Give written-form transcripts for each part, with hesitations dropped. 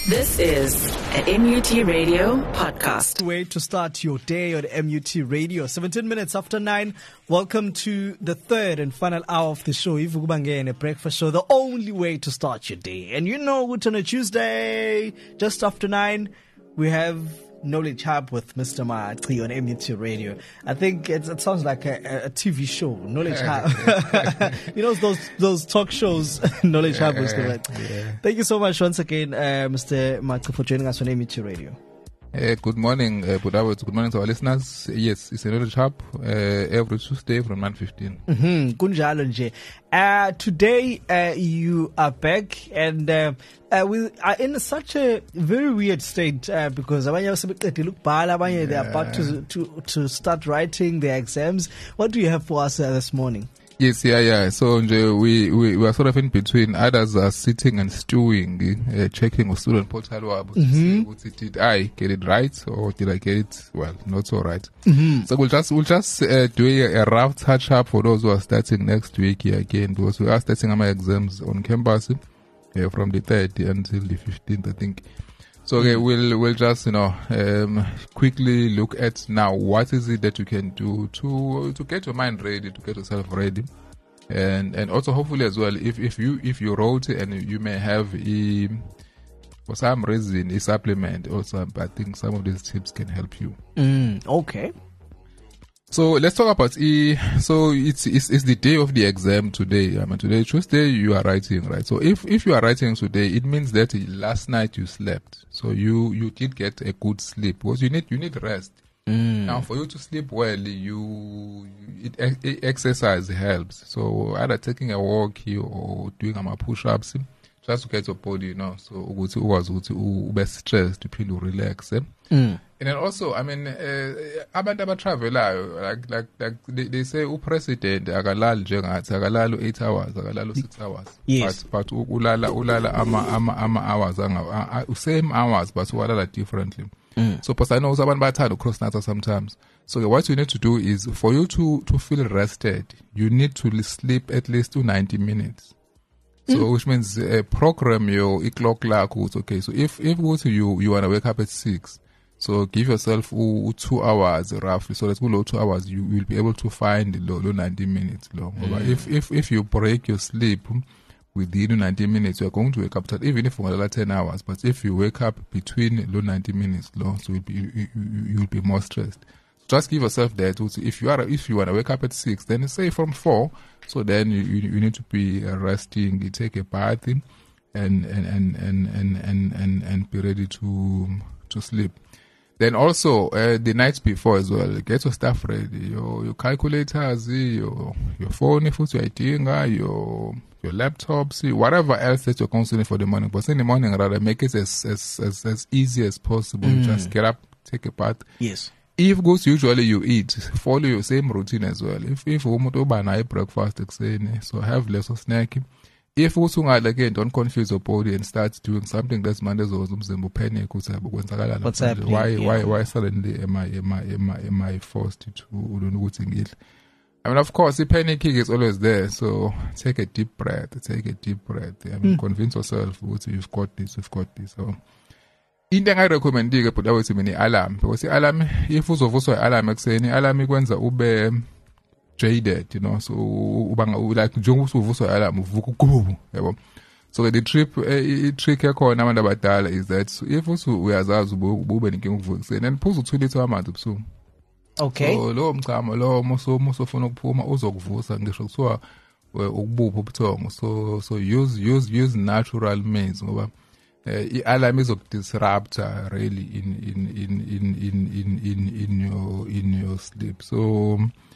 This is a MUT Radio podcast. Way to start your day on MUT Radio. 17 minutes after 9. Welcome to the third and final hour of the show. Ivukubangene Breakfast Show, the only way to start your day. And you know, on a Tuesday, just after 9, we have Knowledge Hub with Mr. Maatri on MUT Radio. I think it sounds like a TV show, Knowledge Hub. You know, those talk shows, Knowledge Hub was the word. Yeah. Thank you so much once again, Mr. Maatri, for joining us on MUT Radio. Good morning, good morning to our listeners. Yes, it's a Knowledge Hub every Tuesday from 9:15. Kunjalo nje. Today you are back and we are in such a very weird state because they are about to start writing their exams. What do you have for us this morning? Yes, yeah. So we are sort of in between. Others are sitting and stewing, checking with student portal to see did I get it right or did I get it not so right. So we'll just do a rough touch up for those who are starting next week here again, because we are starting our exams on campus from the 3rd until the 15th, I think. So okay, we'll just quickly look at now what is it that you can do to get your mind ready, to get yourself ready, and also hopefully as well if you wrote and you may have for some reason a supplement also. I think some of these tips can help you. Okay. So let's talk about so it's the day of the exam today. Today Tuesday you are writing, right? So if you are writing today, it means that last night you slept. So you did get a good sleep, because you need rest. Now for you to sleep well, exercise helps. So either taking a walk here or doing push-ups just to get your body, so ukuthi ube stressed, to relax. And then also, abantu travel like they say president akalali njengathi, akalali 8 hours, akalali 6 hours. Yes. But ulala ama hours same hours, but ulala differently. So because I know abantu bathanda cross night sometimes. So what you need to do is, for you to feel rested, you need to sleep at least 90 minutes. So which means program your clock lakho. Okay, so if you want to wake up at 6, so give yourself 2 hours roughly. So let's go 2 hours. You will be able to find the 90 minutes long. If you break your sleep within 90 minutes, you are going to wake up even if for 10 hours. But if you wake up between 90 minutes long, so you'll be more stressed. Just give yourself that. If you want to wake up at 6, then say from 4. So then you need to be resting. You take a bath and be ready to sleep. Then also the nights before as well, get your stuff ready. Your calculators, your phone if you're eating, your laptops, whatever else that you're consuming for the morning. But in the morning, rather make it as easy as possible. You just get up, take a bath. Yes. If goes usually you eat, follow your same routine as well. If umuntu ubanayo breakfast ekseni, so have less of snacking. If also again, don't confuse your body and start doing something that's Mondays or umzimba panic. What's happening? Why suddenly am I forced to do? Of course, the panicking is always there. So take a deep breath. Convince yourself you've got this. So into I recommend but I would say alarm, because the alarm, if you also alarm ekseni, alarm ikwenza ube jaded, so like njengoba uvuso alarm uvuka ukubu, yabo. So the trick yakhona abantu abadala is that, so if uyazazi ube nenkinga ukuvuka ekseni, and phuza 2 liters amanzi ebusuku. Okay. So lo mchamo lo musofuna ukuphuma uzokuvusa ngisho kuthiwa ukubupha ubuthongo. So use natural means, ngoba alarm is disrupt really in your sleep. So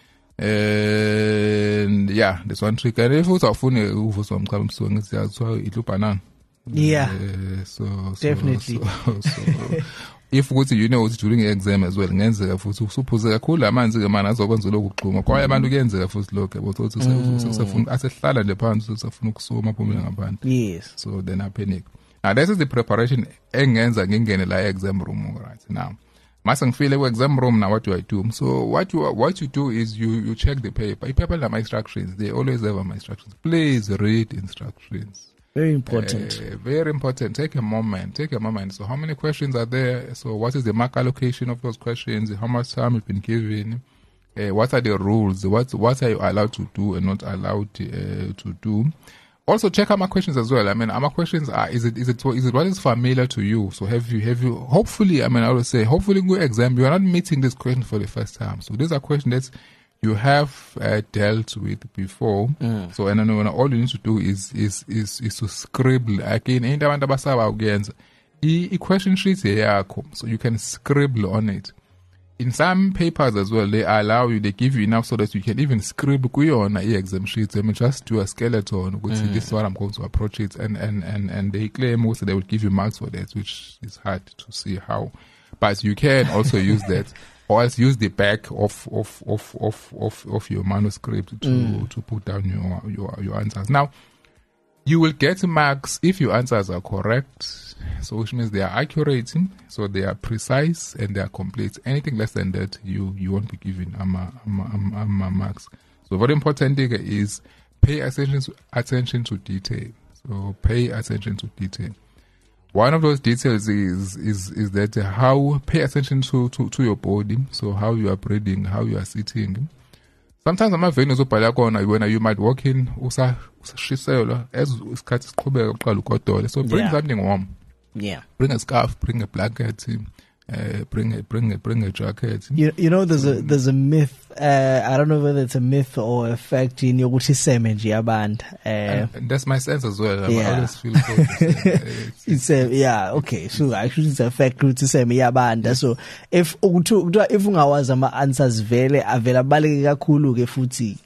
and yeah, that's one trick. And if also ufune uvuso umchamo ebusuku ngisiyathiwa idlu banana. Yeah. So definitely. So if ukuthi during the exam as well ngenzeka futhi usuphuze kakhulu amanzi ke mana azokwenza lokhu kuxhuma kwaye abantu kuyenzeka futhi lokho yabo, ukuthi usefuna asehlala nje phansi usefuna ukusoma phumela ngaphandle. Yes. So then I panic. Now this is the preparation engenza ngingene la exam room right now. Mase ngifile ku exam room now, what do I do? So what you do is you check the paper. Paper have my instructions. They always have my instructions. Please read instructions. Very important. Very important. Take a moment. So how many questions are there? So what is the mark allocation of those questions? How much time you've been given? What are the rules? What are you allowed to do and not allowed to do? Also check out my questions as well. I mean, our questions are, is it what is familiar to you? So have you, hopefully, I mean, I would say, hopefully in your exam, you are not meeting this question for the first time. So these are questions that you have dealt with before. So, and then all you need to do is to scribble. Again, the question sheet here, so you can scribble on it. In some papers as well, they give you enough so that you can even scribble on exam sheets. I mean, just do a skeleton. This is what I'm going to approach it, and they claim also they will give you marks for that, which is hard to see how. But you can also use that, or else use the back of your manuscript to put down your answers. Now, you will get marks if your answers are correct, so which means they are accurate, so they are precise and they are complete. Anything less than that, you won't be given marks. So very important thing is pay attention to detail. So pay attention to detail. One of those details is that how pay attention to your body. So how you are breathing, how you are sitting. Sometimes ama-venues ubhala khona when you might walk in usashiselwa as isikhathi siqhubeka uqala ugodola. So bring something warm. Yeah. Bring a scarf, bring a blanket, bring a jacket. You know, there's a myth. I don't know whether it's a myth or a fact in yokuthi iseme nje yabantu. And that's my sense as well. Yeah. I always feel good. Okay. So actually it's a fact ukuthi iseme yabantu. So if ungawazi ama answers vele avela baleke kakhulu ke futhi.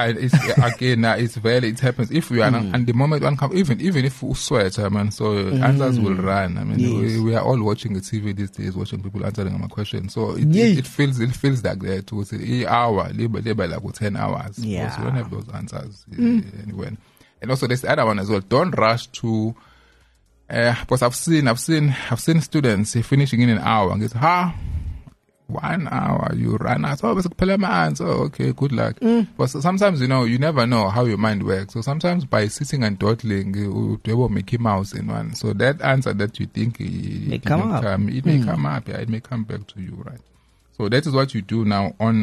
It happens if you are and the moment one comes, even if you sweat, I mean, so answers will run. I mean, yes. we are all watching the TV these days, watching people answering my questions. So it feels like that. To say an hour, like 10 hours. Yeah. So you don't have those answers anywhere. And also there's the other one as well. Don't rush to. Because I've seen students finishing in an hour and get 1 hour you run out. Oh, okay, good luck. But sometimes, you never know how your mind works. So sometimes by sitting and dawdling, you will Mickey Mouse in one. So that answer that you think it may come up. It may come up. Yeah, it may come back to you, right? So that is what you do now on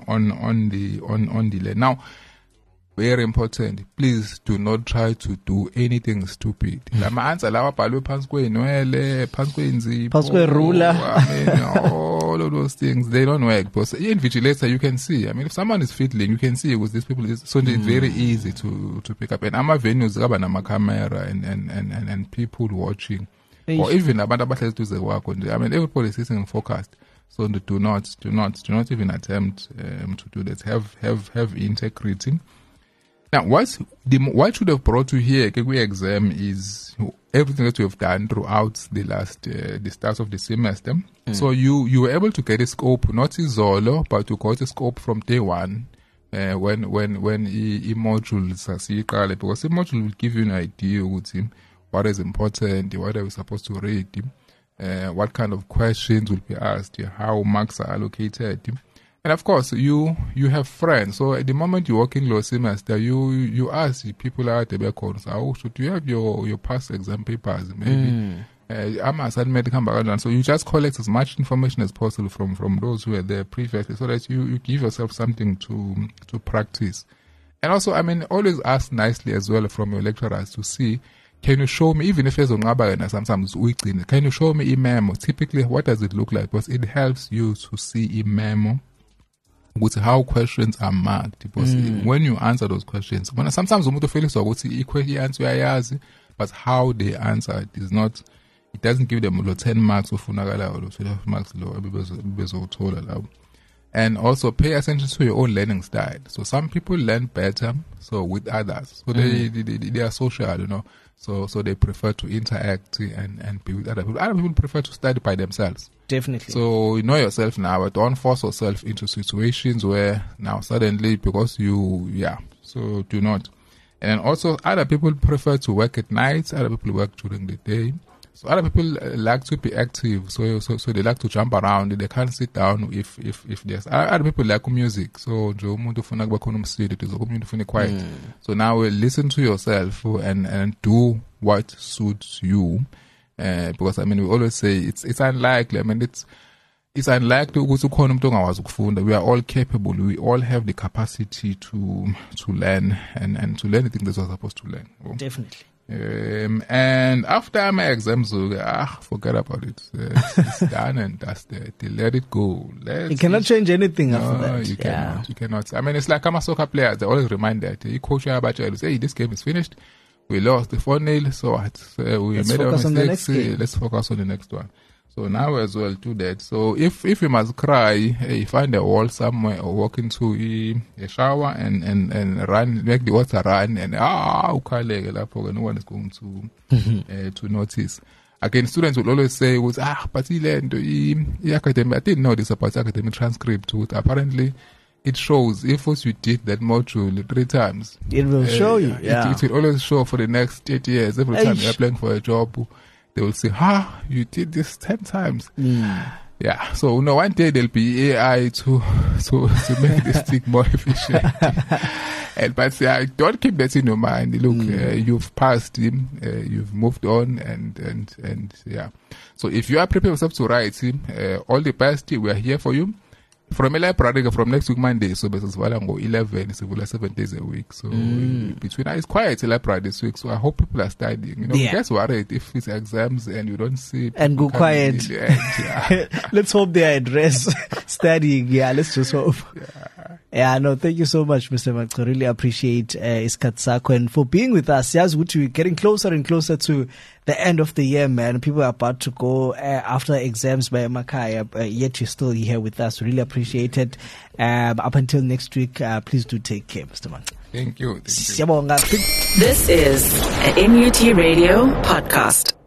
the lane. Now, very important. Please do not try to do anything stupid. Lama answer lawa bhalwe phansi kwenwele, phansi kwenzipho, phansi kweruler. All of those things, they don't work. Because in Vigilator, you can see. I mean, if someone is fiddling, you can see with these people. So it's very easy to pick up. And ama venues gaba nama camera and people watching, or even abantu abahlezi duze kwakho. I mean, everybody is sitting focused. So do not even attempt to do that. Have integrity. Now, what should have brought you here, Kegwe exam, is everything that you have done throughout the start of the semester. So you were able to get a scope, not Izolo, but you got a scope from day one, when modules are because the module will give you an idea with him, what is important, what are we supposed to read, what kind of questions will be asked, how marks are allocated. And of course, you have friends. So at the moment you walk in low semester, you ask people out the back corner, so do you have your past exam papers? Maybe so you just collect as much information as possible from those who were there previously, so that you give yourself something to practice. And also, I mean, always ask nicely as well from your lecturers to see, can you show me, even if it's sometimes weekly, can you show me a memo? Typically, what does it look like? Because it helps you to see a memo with how questions are marked. Because when you answer those questions, sometimes umuntu feels the answer, but how they answer it is not. It doesn't give them 10 marks or 12 marks. And also pay attention to your own learning style. So some people learn better with others. So they are social, So they prefer to interact and be with other people. Other people prefer to study by themselves. Definitely. So you know yourself now, but don't force yourself into situations where now suddenly, because so do not. And then also other people prefer to work at night, other people work during the day. So other people like to be active, so they like to jump around. They can't sit down if there's other people like music. So quiet. So now listen to yourself and do what suits you. Because I mean, we always say it's unlikely. I mean, it's unlikely ukuthi ukhona umuntu ongawazi ukufunda. We are all capable. We all have the capacity to learn and to learn the things that we're supposed to learn. Definitely. And after my exams, forget about it. It's done and dusted. Let it go. You cannot change anything after that. You cannot. I mean, it's like I'm a soccer player. They always remind that. You coach about you, say, this game is finished. We lost the 4-0, so we made our mistakes. Let's focus on the next one. So now as well do that. So if you must cry, find a wall somewhere or walk into a shower and run, make the water run and no one is going to notice. Again, students will always say, but I didn't know this about academic transcript. Apparently, it shows if you did that module 3 times. It will show you. It will always show for the next 8 years. Every time you're applying for a job, they will say, you did this 10 times. Yeah. So one day there'll be AI to make this thing more efficient. But don't keep that in your mind. Look, you've passed him, you've moved on, and yeah. So if you are preparing yourself to write him, all the best. We are here for you. From a library from next week Monday, so basically 11, so 7 days a week. So between it's quiet library this week, so I hope people are studying. Guess worried if it's exams and you don't see and go quiet. Let's hope they are at rest studying. Yeah, let's just hope. Yeah, no, thank you so much, Mr. Max. I really appreciate isikhathi sakho and for being with us. Yes, we're getting closer and closer to the end of the year, man. People are about to go after exams by Makaya, yet you're still here with us. Really appreciate it. Up until next week, please do take care, Mr. Max. Thank you. This is a NUT Radio podcast.